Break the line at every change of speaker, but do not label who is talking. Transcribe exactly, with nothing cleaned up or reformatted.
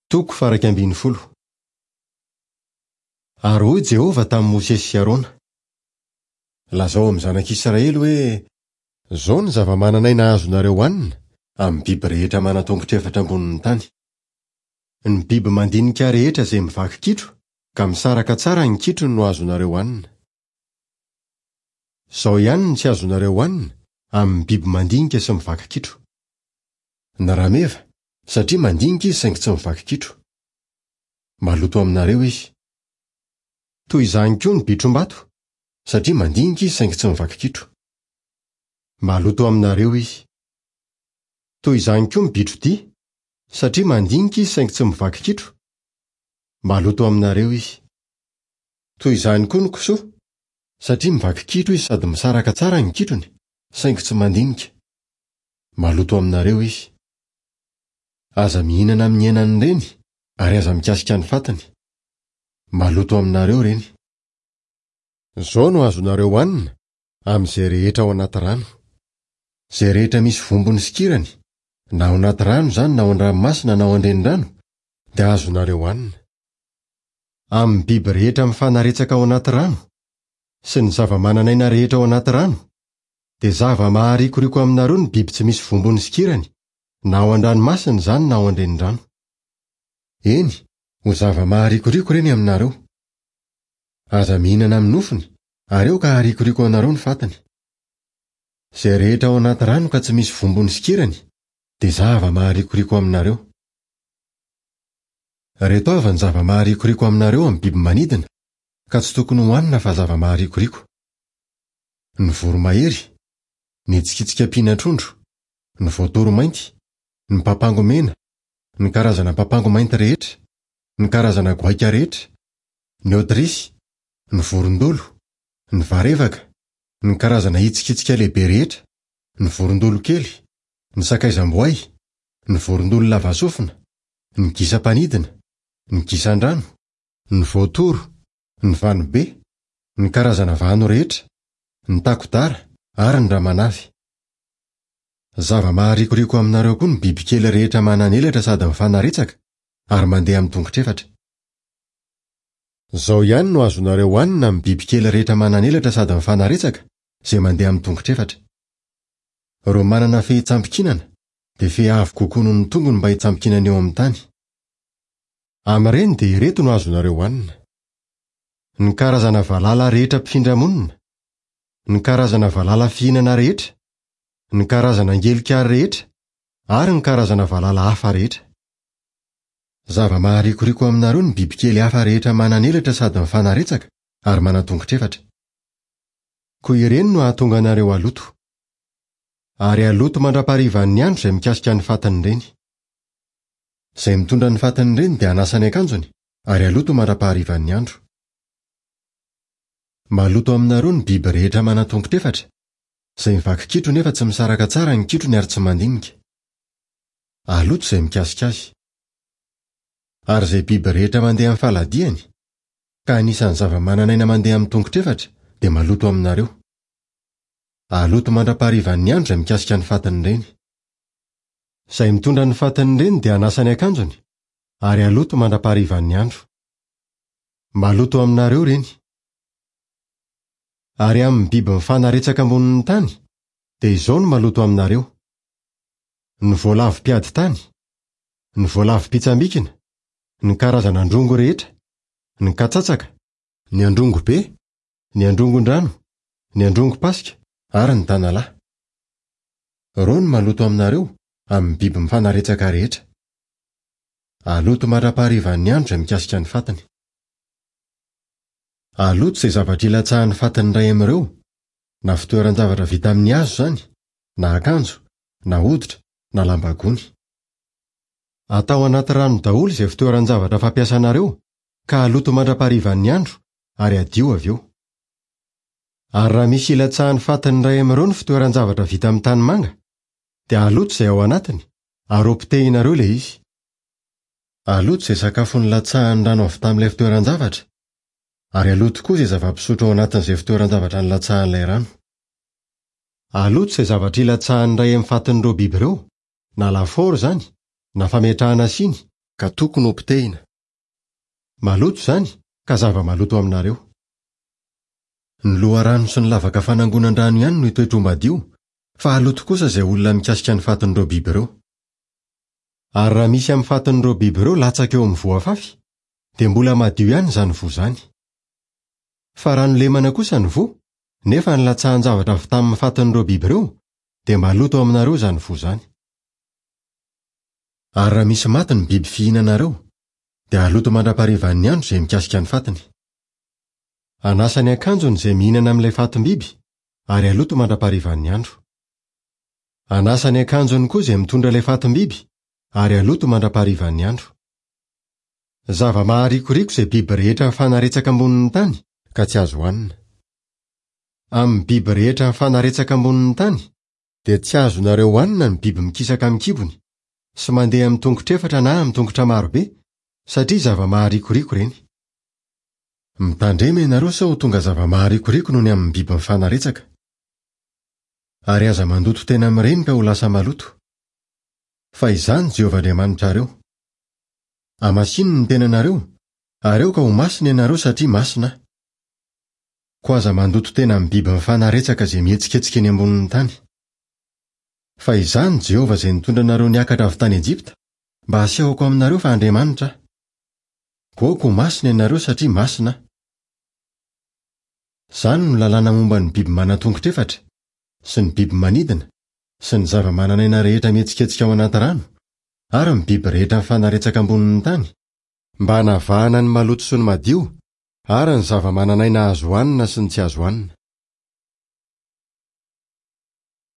Toko faraka ambin'ny folo. Ary hoy Jehova tamin'i Mosesy sy Arona: lazao amin'ny zanak'Israely hoe zao ny zava-mananaina azonareo hoanina amin'ny biby rehetra manatongotra efatra ambonin'ny tany. Ny biby mandinika rehetra izay mivaky kitro ka misaraka tsara ny kitrony no azonareo hoanina. Zao ihany ny tsy azonareo hoanina amin'ny biby mandinika sy mivaky kitro: ny rameva, satria mandinika izy saingy tsy mivaky kitro. Maloto aminareo izy. Toy izany koa ny bitrom-bato, satria mandinika izy saingy tsy mivaky kitro. Maloto aminareo izy. Toy izany koa ny bitro-dia, satria mandinika izy saingy tsy mivaky kitro. Maloto aminareo izy. Toy izany koa ny kisoa, satria mivaky kitro izy sady misaraka tsara ny kitrony, saingy tsy mandinika. Maloto aminareo izy. Aza mihinana amin'ny henany reny, ary aza mikasika ny fatany. Maloto aminareo reny. Zao no azonareo hoanina amin'izay rehetra ao anaty rano. Zay rehetra misy vombony sy kirany, na ao anaty rano zany na ao an-dranomasina na ao an-drenirano, dia azonareo hoanina. Amin'ny biby rehetra mifanaretsaka ao anaty rano, sy ny zava-mananaina rehetra ao anaty rano, dia zava-maharikoriko aminareo ny biby tsy misy vombony sy kirany, na ao an-dranomasina zany na ao an-drenirano. Eny, ho zava-maharikoriko reny aminareo. Aza mihinana amin'ny nofony, ary eo ka harikoriko anareo ny fatany. Zay rehetra ao anaty rano ka tsy misy vombony sy kirany, dia zava-maharikoriko aminareo. Reto avy ny zava-maharikoriko aminareo amin'ny biby manidina, ka tsy tokony hoanina fa zava-maharikoriko: ny voromahery, ny hitsikitsikam-pinan-trondro, ny voatoro mainty, ny papango mena, ny karazana papango mainty rehetra, ny karazana goaika rehetra, ny autrisy, ny vorondolo, ny varevaka, ny karazana hitsikitsika lehibe rehetra, ny vorondolo kely, ny sakaizam-boay, ny vorondolo lava sofina, ny gisa-panidina, ny gisan-drano, ny voatoro, ny vanobe, ny karazana vano rehetra, ny takodara ary ny ramanavy. Zava-maharikoriko aminareo koa ny bibikely rehetra manan'elatra sady mifanaretsaka ary mandeha amin'ny tongotra efatra. Zao ihany no azonareo hoanina amin'ny bibikely rehetra manan'elatra sady mifanaretsaka izay mandeha amin'ny tongotra efatra. Ro manana fehitsampikinana, dia fehavy kokoa noho ny tongony mba hitsampikinana eo amin'ny tany. Amin'ireny dia ireto no azonareo hoanina: ny karazana valala rehetra mpifindra-monina, ny karazana valala fihinana rehetra, ny karazana angelikary rehetra, ary ny karazana valala hafa rehetra. Zava-maharikoriko aminareo ny bibikely hafa rehetra manan'elatra sady mifanaretsaka ary manatongotra efatra. Koa ireny no ahatonga anareo aloto. Ary aloto mandra-paharivan'ny andro izay mikasika ny fatany ireny. Izay mitondra ny fatany ireny dia hanasa ny akanjony, ary aloto mandra-paharivan'ny andro. Maloto aminareo ny biby rehetra manatongotra efatra, izay mivaky kitro nefa tsy misaraka tsara ny kitrony ary tsy mandinika. Aloto izay mikasika azy. Ary izay biby rehetra mandeha amin'ny faladiany, ka anisan'ny zava-mananaina mandeha amin'ny tongotra efatra, dia maloto aminareo. Aloto mandra-paharivan'ny andro izay mikasika ny fatany ireny. Izay mitondra ny fatany ireny dia hanasa ny akanjony, ary aloto mandra-paharivan'ny andro. Maloto aminareo reny. Ary amin'ny biby mifanaretsaka ambonin'ny tany, dia izao no maloto aminareo: ny voalavo mpiady tany, ny voalavo mpitsambikina, ny karazana androngo rehetra, ny katsatsaka, ny androngo be, ny androngon-drano, ny androngo pasika, ary ny tanalahy. Reo no maloto aminareo amin'ny biby mifanaretsaka rehetra. Aloto mandra-paharivan'ny andro izay mikasika ny fatany. Aloto izay zavatra ilatsahan'ny fatany iray amin'ireo, na fitoeran-javatra vita amin'ny hazo zany, na akanjo, na hoditra, na lamba-gony. Atao anaty rano daholo izay fitoeran-javatra fampiasanareo, ka aloto mandra-paharivan'ny andro, ary adio avy eo. Ary raha misy ilatsahan'ny fatany iray amin'ireo ny fitoeran-javatra vita amin'ny tanimanga, dia aloto izay ao anatiny, ary opitehinareo ilay izy. Aloto izay sakafony latsahan'ny rano avy tamin'ilay fitoeran-javatra, ary aloto koa izay zava-pisotro ao anatin'izay fitoeran-javatra nilatsahan'ilay rano. Aloto izay zavatra ilatsahan'ny iray amin'ny fatin'ireo biby ireo, na lafaoro zany, na fametrahana siny, ka tokony ho pitehina. Maloto zany ka zava-maloto aminareo. Ny loharano sy ny lavaka fanangonan-drano ihany no toetra madio, fa haloto kosa izay olona mikasika ny fatin'ireo biby ireo. Ary raha misy amin'ny fatin'ireo biby ireo latsaka eo amin'ny voafafy, dia mbola madio ihany izany vo zany. Fa raha nolemana kosa ny vo, nefa nilatsahan-javatra avy tamin'ny fatin'ireo biby ireo, dia maloto aminareo izany vo zany. Ary raha misy maty ny biby fihinanareo, dia haloto mandrapariva ny andro izay mikasika ny fatiny. Anasa ny akanjony izay mihinana amin'ilay fatim-biby, ary haloto mandrapariva ny andro. Anasa ny akanjony koa izay mitondra ilay fatim-biby, ary haloto mandrapariva ny andro. Zava-maharikoriko izay biby rehetra fanaretsaka ambonin'ny tany, ka tsy azo hohanina. Amin'ny biby rehetra fanaretsaka ambonin'ny tany, dia tsy azonareo hohanina ny biby mikisaka amin'ny kibony, sy mandeha amin'ny tongotra efatra na amin'ny tongotra marobe, satria zava-maharikoriko ireny. Mitandrema ianareo sa ho tonga zava-maharikoriko noho ny amin'ny biby mifanaretsaka. Ary aza mandoto tena mireny ka ho lasa maloto. Fa izany Jehovah'Andriamanitrareo. Amasiny ny tenanareo, ary eo ka ho masina ianareo satria masina. Ko aza mandoto tena amin'ny biby mifanaretsaka izay mihetsiketsika eny ambonin'ny tany. Fa izany Jehovah izay nitondra anareo niakatra avy tany Ejipta, mba hasehoko aminareo fa Andriamanitra. Goako ho masina ianareo satria masina. Zany no lalàna momba ny biby manatongotra efatra, sy ny biby manidina, sy ny zava-mananaina rehetra mihetsiketsika ao anaty rano, ary ny biby rehetra mifanaretsaka ambonin'ny tany, mba hanavahana ny maloto sy ny madio, ary ny zava-mananaina azo hohanina sy ny tsy azo hohanina.